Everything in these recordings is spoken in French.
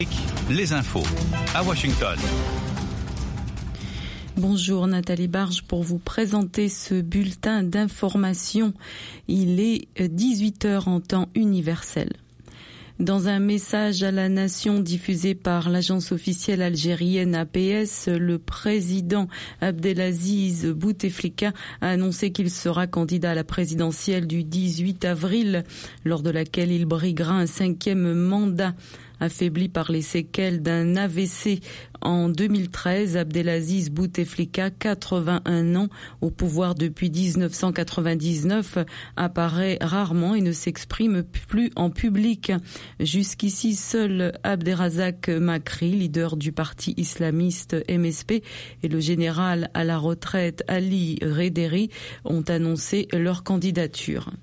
Les infos à Washington. Bonjour Nathalie Barge pour vous présenter ce bulletin d'information. Il est 18h en temps universel. Dans un message à la nation diffusé par l'agence officielle algérienne APS, le président Abdelaziz Bouteflika a annoncé qu'il sera candidat à la présidentielle du 18 avril, lors de laquelle il briguera un 5e mandat. Affaibli par les séquelles d'un AVC en 2013, Abdelaziz Bouteflika, 81 ans, au pouvoir depuis 1999, apparaît rarement et ne s'exprime plus en public. Jusqu'ici, seul Abderrazak Makri, leader du parti islamiste MSP, et le général à la retraite Ali Rederi ont annoncé leur candidature.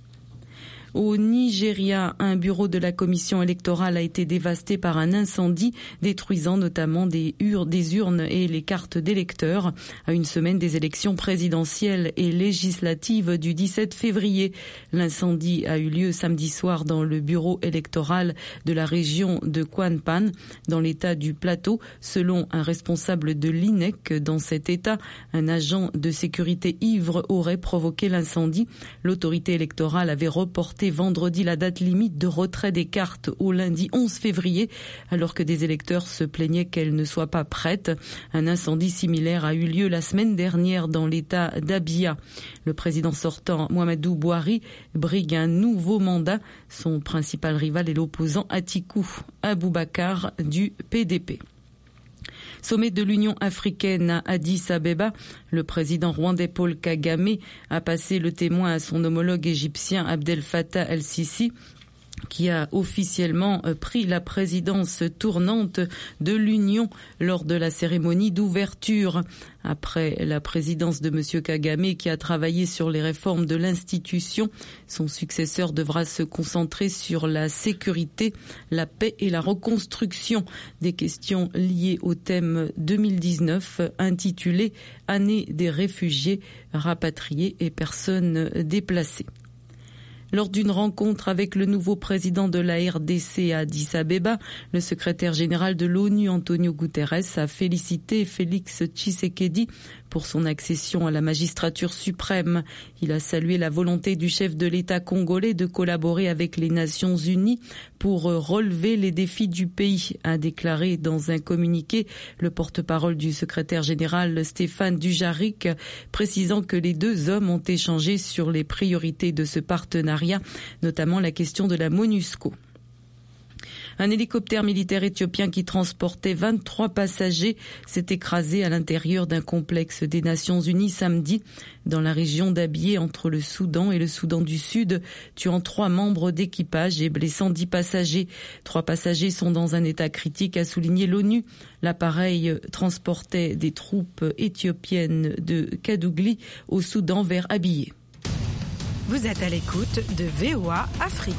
Au Nigeria, un bureau de la commission électorale a été dévasté par un incendie, détruisant notamment des urnes et les cartes d'électeurs, à une semaine des élections présidentielles et législatives du 17 février. L'incendie a eu lieu samedi soir dans le bureau électoral de la région de Kwanpan, dans l'état du Plateau. Selon un responsable de l'INEC dans cet état, un agent de sécurité ivre aurait provoqué l'incendie. L'autorité électorale avait reporté vendredi la date limite de retrait des cartes au lundi 11 février, alors que des électeurs se plaignaient qu'elles ne soient pas prêtes. Un incendie similaire a eu lieu la semaine dernière dans l'état d'Abia. Le président sortant, Muhammadu Buhari, brigue un nouveau mandat. Son principal rival est l'opposant Atiku Abubakar du PDP. Sommet de l'Union africaine à Addis Abeba, le président rwandais Paul Kagame a passé le témoin à son homologue égyptien Abdel Fattah el-Sisi, qui a officiellement pris la présidence tournante de l'Union lors de la cérémonie d'ouverture. Après la présidence de M. Kagame, qui a travaillé sur les réformes de l'institution, son successeur devra se concentrer sur la sécurité, la paix et la reconstruction. Des questions liées au thème 2019 intitulé « Année des réfugiés, rapatriés et personnes déplacées ». Lors d'une rencontre avec le nouveau président de la RDC à Addis Abeba, le secrétaire général de l'ONU, Antonio Guterres, a félicité Félix Tshisekedi pour son accession à la magistrature suprême. Il a salué la volonté du chef de l'État congolais de collaborer avec les Nations Unies pour relever les défis du pays, a déclaré dans un communiqué le porte-parole du secrétaire général Stéphane Dujarric, précisant que les deux hommes ont échangé sur les priorités de ce partenariat, notamment la question de la MONUSCO. Un hélicoptère militaire éthiopien qui transportait 23 passagers s'est écrasé à l'intérieur d'un complexe des Nations Unies samedi dans la région d'Abyei entre le Soudan et le Soudan du Sud, tuant 3 membres d'équipage et blessant 10 passagers. 3 passagers sont dans un état critique, a souligné l'ONU. L'appareil transportait des troupes éthiopiennes de Kadougli au Soudan vers Abyei. Vous êtes à l'écoute de VOA Afrique.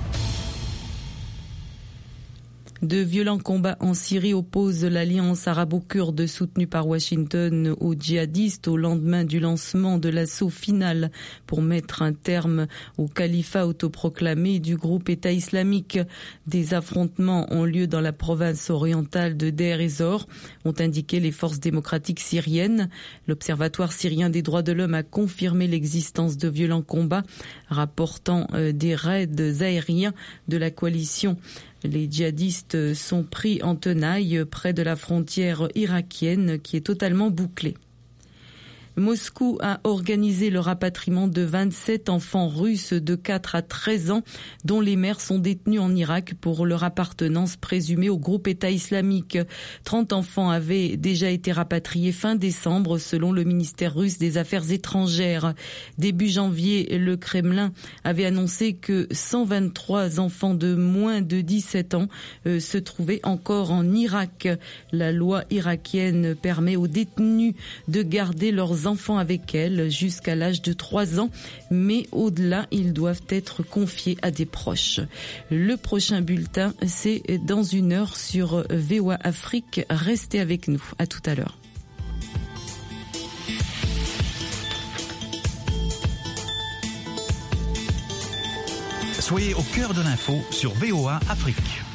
De violents combats en Syrie opposent l'alliance arabo-kurde soutenue par Washington aux djihadistes au lendemain du lancement de l'assaut final pour mettre un terme au califat autoproclamé du groupe État islamique. Des affrontements ont lieu dans la province orientale de Deir ez-Zor, ont indiqué les forces démocratiques syriennes. L'Observatoire syrien des droits de l'homme a confirmé l'existence de violents combats, rapportant des raids aériens de la coalition. Les djihadistes sont pris en tenaille près de la frontière irakienne qui est totalement bouclée. Moscou a organisé le rapatriement de 27 enfants russes de 4 à 13 ans dont les mères sont détenues en Irak pour leur appartenance présumée au groupe État islamique. 30 enfants avaient déjà été rapatriés fin décembre selon le ministère russe des Affaires étrangères. Début janvier, le Kremlin avait annoncé que 123 enfants de moins de 17 ans se trouvaient encore en Irak. La loi irakienne permet aux détenus de garder leurs enfants avec elles jusqu'à l'âge de 3 ans, mais au-delà, ils doivent être confiés à des proches. Le prochain bulletin, c'est dans 1 heure sur VOA Afrique. Restez avec nous. À tout à l'heure. Soyez au cœur de l'info sur VOA Afrique.